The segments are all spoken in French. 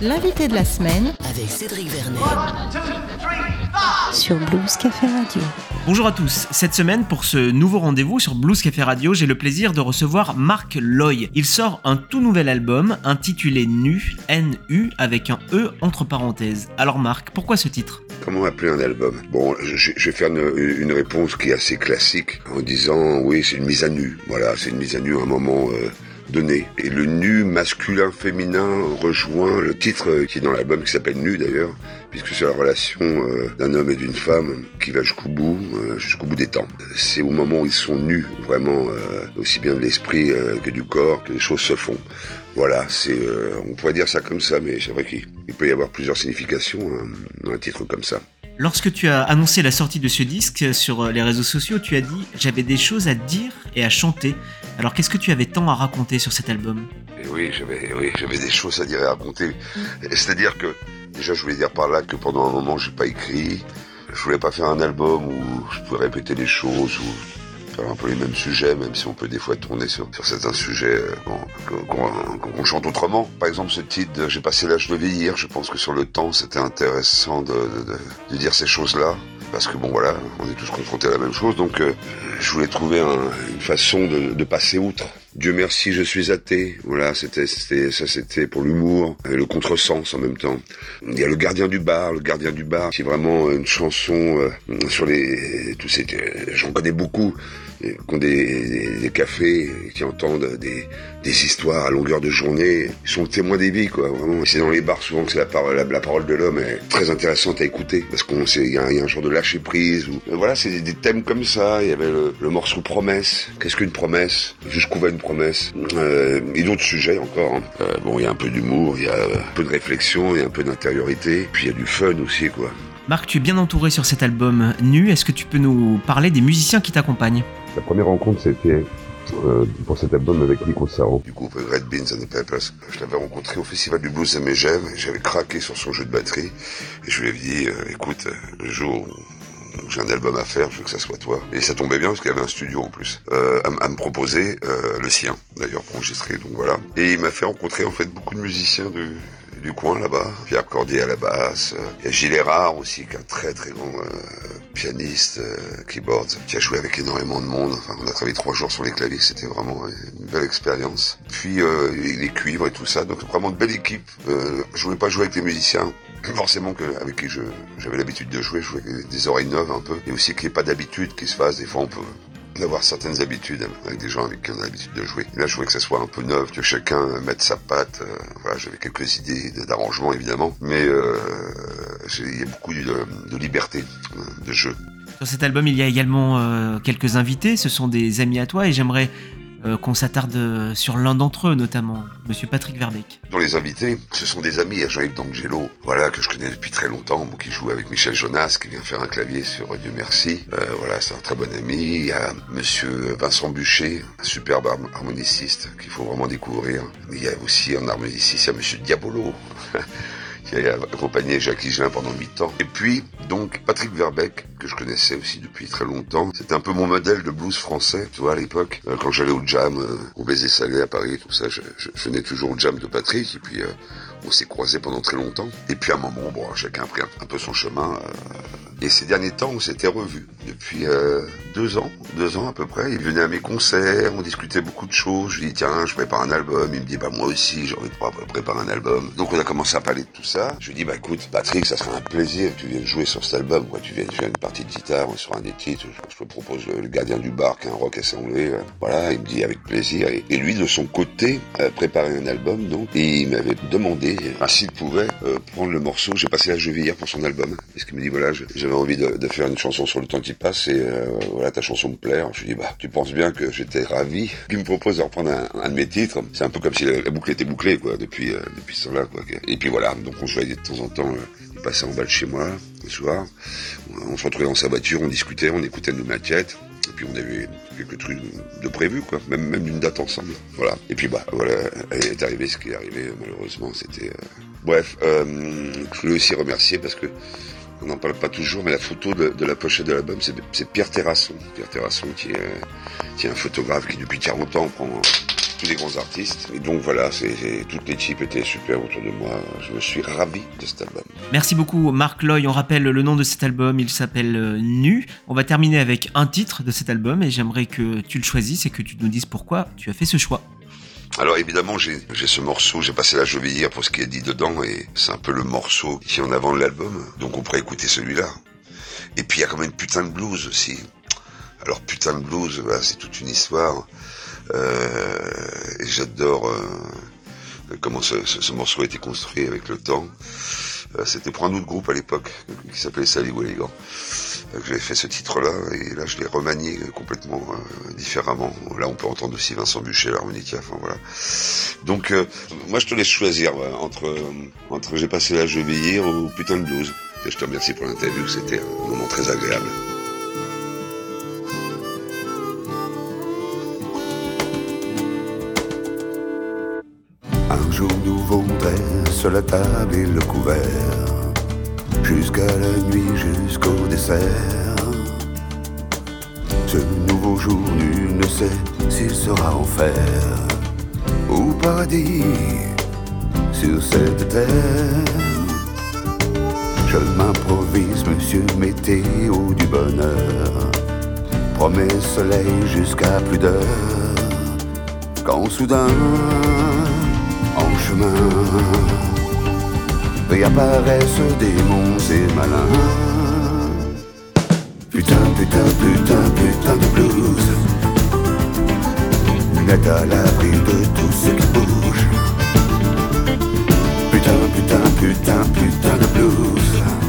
L'invité de la semaine avec Cédric Vernet sur Blues Café Radio. Bonjour à tous, cette semaine pour ce nouveau rendez-vous sur Blues Café Radio, j'ai le plaisir de recevoir Marc Loy. Il sort un tout nouvel album intitulé Nu, N-U, avec un E entre parenthèses. Alors Marc, pourquoi ce titre ? Comment appeler un album ? Bon, je vais faire une réponse qui est assez classique en disant oui, c'est une mise à nu. Voilà, c'est une mise à nu à un moment donné. Et le nu masculin-féminin rejoint le titre qui est dans l'album, qui s'appelle Nu d'ailleurs, puisque c'est la relation d'un homme et d'une femme qui va jusqu'au bout des temps. C'est au moment où ils sont nus, vraiment, aussi bien de l'esprit que du corps, que les choses se font. Voilà, on pourrait dire ça comme ça, mais c'est vrai qu'il peut y avoir plusieurs significations dans un titre comme ça. Lorsque tu as annoncé la sortie de ce disque sur les réseaux sociaux, tu as dit « J'avais des choses à dire et à chanter ». Alors qu'est-ce que tu avais tant à raconter sur cet album ? Et oui, j'avais des choses à dire et à raconter. C'est-à-dire que, déjà je voulais dire par là que pendant un moment j'ai pas écrit. Je voulais pas faire un album où je pouvais répéter les choses, ou faire un peu les mêmes sujets, même si on peut des fois tourner sur certains sujets qu'on chante autrement. Par exemple, ce titre, j'ai passé l'âge de vieillir, je pense que sur le temps, c'était intéressant de dire ces choses-là. Parce que bon voilà, on est tous confrontés à la même chose, donc je voulais trouver une façon de passer outre. Dieu merci, je suis athée. Voilà, c'était pour l'humour et le contresens en même temps. Il y a le gardien du bar, c'est vraiment une chanson sur j'en connais beaucoup qui ont des cafés, qui entendent des histoires à longueur de journée. Ils sont témoins des vies, quoi. Vraiment. C'est dans les bars souvent que c'est la parole de l'homme est très intéressante à écouter, parce il y a un genre de lâcher prise. Voilà, c'est des thèmes comme ça. Il y avait le morceau Promesse. Qu'est-ce qu'une promesse ? Jusqu'où va une promesse ? Et d'autres sujets encore. Hein. Il y a un peu d'humour, il y a un peu de réflexion, il y a un peu d'intériorité, puis il y a du fun aussi, quoi. Marc, tu es bien entouré sur cet album Nu. Est-ce que tu peux nous parler des musiciens qui t'accompagnent ? La première rencontre, c'était pour cet album avec Nico Saro, du groupe Red Beans and the Peppers. Je l'avais rencontré au Festival du Blues à Megève, et j'avais craqué sur son jeu de batterie, et je lui ai dit, écoute, le jour où j'ai un album à faire, je veux que ça soit toi. Et ça tombait bien parce qu'il y avait un studio en plus à me proposer, le sien d'ailleurs pour enregistrer, donc voilà. Et il m'a fait rencontrer en fait beaucoup de musiciens du coin là-bas. Pierre Cordier à la basse, il y a Gilles Erard aussi, qui est un très très grand pianiste, keyboard, qui a joué avec énormément de monde. Enfin, on a travaillé 3 jours sur les claviers, c'était vraiment une belle expérience. Puis les cuivres et tout ça, donc vraiment de belle équipe. Je voulais pas jouer avec des musiciens forcément avec qui j'avais l'habitude de jouer avec des oreilles neuves un peu, et aussi qu'il n'y ait pas d'habitude qui se fasse. Des fois on peut d'avoir certaines habitudes avec des gens avec qui on a l'habitude de jouer. Et là je voulais que ça soit un peu neuf, que chacun mette sa patte. Voilà, j'avais quelques idées d'arrangement évidemment, mais il y a beaucoup de liberté de jeu. Sur cet album, il y a également quelques invités, ce sont des amis à toi, et j'aimerais qu'on s'attarde sur l'un d'entre eux, notamment Monsieur Patrick Verbeek. Dans les invités, ce sont des amis, Jean-Yves D'Angelo, voilà, que je connais depuis très longtemps, qui joue avec Michel Jonas, qui vient faire un clavier sur Dieu merci. Voilà, c'est un très bon ami. Il y a Monsieur Vincent Bûcher, un superbe harmoniciste qu'il faut vraiment découvrir. Il y a aussi un harmoniciste, il y a Monsieur Diabolo, qui a accompagné Jacques Higelin pendant 8 ans. Et puis, donc, Patrick Verbeek, que je connaissais aussi depuis très longtemps. C'était un peu mon modèle de blues français, tu vois, à l'époque. Quand j'allais au jam, au Baiser Salé à Paris, tout ça, je venais toujours au jam de Patrick, et puis on s'est croisés pendant très longtemps. Et puis à un moment, chacun a pris un peu son chemin. Et ces derniers temps, on s'était revus. Depuis 2 ans à peu près. Il venait à mes concerts, on discutait beaucoup de choses. Je lui dis, tiens, je prépare un album. Il me dit, moi aussi, j'ai envie de préparer un album. Donc on a commencé à parler de tout ça. Je lui dis, écoute, Patrick, ça serait un plaisir que tu viennes jouer sur cet album. Tu viennes faire une partie de guitare sur un des titres. Je te propose le gardien du bar, qui est un rock assemblé. Voilà, il me dit avec plaisir. Et lui, de son côté, a préparé un album, donc. Et il m'avait demandé s'il pouvait prendre le morceau. J'ai passé l'âge de vieillir pour son album. Parce qu'il me dit, voilà, j'avais envie de faire une chanson sur le temps qui passe, et voilà, ta chanson me plaît. Alors, je lui dis, tu penses bien que j'étais ravi qu'il me propose de reprendre un de mes titres. C'est un peu comme si la boucle était bouclée, quoi, depuis ce temps-là, quoi. Et puis voilà, donc on se voyait de temps en temps, il passait en bas de chez moi, le soir. On se retrouvait dans sa voiture, on discutait, on écoutait nos maquettes. Et puis on avait quelques trucs de prévus, quoi, même d'une date ensemble. Voilà. Et puis voilà, est arrivé ce qui est arrivé, malheureusement. C'était bref, je voulais aussi remercier parce que on n'en parle pas toujours, mais la photo de la pochette de l'album, c'est Pierre Terrasson. Pierre Terrasson qui est un photographe qui depuis 40 ans tous les grands artistes. Et donc voilà, toute l'équipe était super autour de moi. Je me suis ravi de cet album. Merci beaucoup Marc Loy, on rappelle le nom de cet album, il s'appelle Nu. On va terminer avec un titre de cet album et j'aimerais que tu le choisisses et que tu nous dises pourquoi tu as fait ce choix. Alors évidemment, j'ai ce morceau, j'ai passé l'âge de vieillir pour ce qui est dit dedans, et c'est un peu le morceau qui est en avant de l'album, donc on pourrait écouter celui-là. Et puis il y a quand même Putain de blues aussi. Alors Putain de blues, bah, c'est toute une histoire, et j'adore comment ce morceau a été construit avec le temps. C'était pour un autre groupe à l'époque, qui s'appelait Sally Welligan, que j'avais fait ce titre-là, et là je l'ai remanié complètement différemment. Là on peut entendre aussi Vincent Buchet à l'harmonica, enfin voilà. Donc moi je te laisse choisir entre J'ai passé l'âge de vieillir ou Putain de blues. Et je te remercie pour l'interview, c'était un moment très agréable. Un jour nouveau dresse la table et le couvert, jusqu'à la nuit, jusqu'au dessert. Ce nouveau jour, nul ne sait s'il sera enfer ou paradis sur cette terre. Je m'improvise, monsieur météo du bonheur, promets soleil jusqu'à plus d'heure, quand soudain en chemin réapparaissent démons et malins. Putain, putain, putain, putain de blues, lunettes à l'abri de tout ce qui bouge. Putain, putain, putain, putain de blues,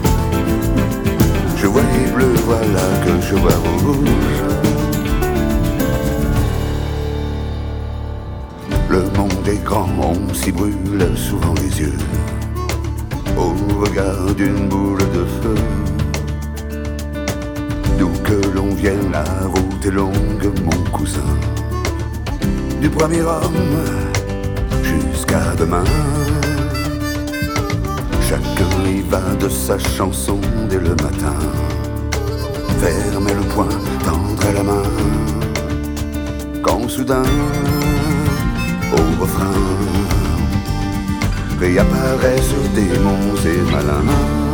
je vois les bleus, voilà que je vois rouge. Le monde est grand, on s'y brûle souvent les yeux au regard d'une boule de feu. D'où que l'on vienne, la route est longue, mon cousin, du premier homme jusqu'à demain. Chacun y va de sa chanson dès le matin, fermer le poing, tendre la main, quand soudain au refrain réapparaissent démons et malins.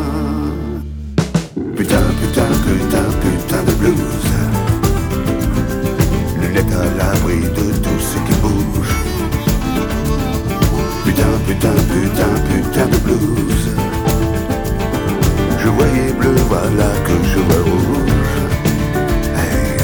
Putain, putain, putain, putain de blues, lunettes à l'abri de tout ce qui bouge. Putain, putain, putain, putain de blues, je voyais bleu, voilà que je vois rouge. Hey.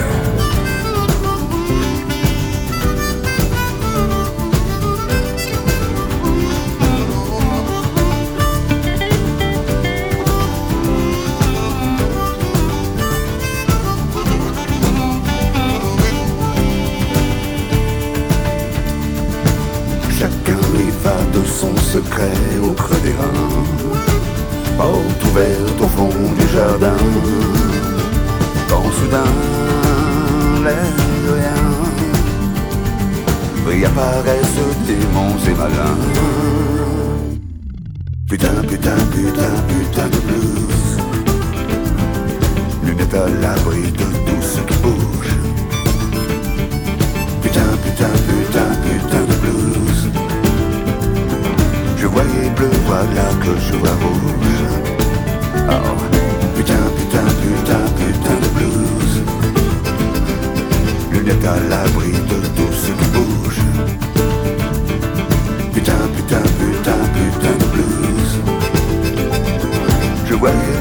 Chacun y va de son secret au creux des reins, porte ouverte au fond du jardin, quand soudain, l'air de rien, réapparaissent démons et malins. Putain, putain, putain, putain de blues, lunettes à l'abri de tout ce qui bouge. Putain, putain, putain, putain de blues, je voyais bleu, voilà que je vois rouge. Oh, putain, putain, putain, putain de blues, lunettes à l'abri de tout ce qui bouge. Putain, putain, putain, putain de blues, je voyais